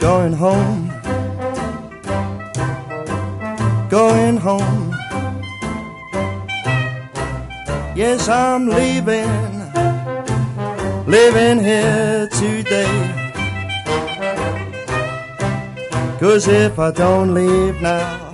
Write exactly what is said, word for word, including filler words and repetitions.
going home, going home. Yes, I'm leaving, living here today. 'Cause if I don't leave now,